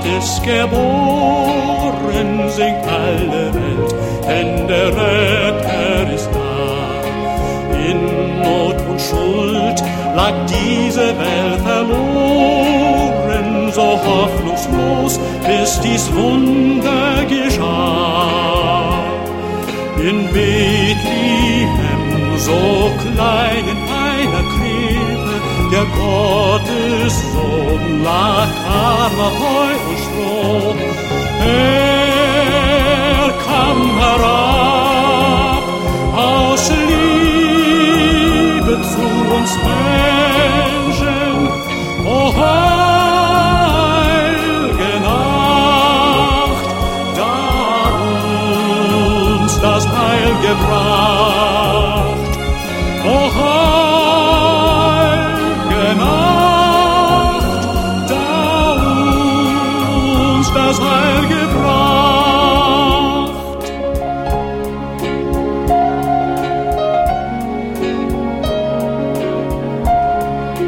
ist geboren, singt alle Welt, denn der Retter ist da. In Not und Schuld lag diese Welt verloren, so hoffnungslos, bis dies Wunder geschah. In Bethlehem, so klein in einer Krippe, der Gottessohn lag armer Heu und Stroh. Er kam herab aus Liebe zu uns Menschen. O heilge Nacht, da uns das Heil gebracht. O heilge Nacht, da uns das Heil gebracht.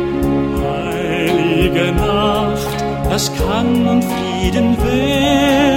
Heilige Nacht, es kann nun Frieden werden.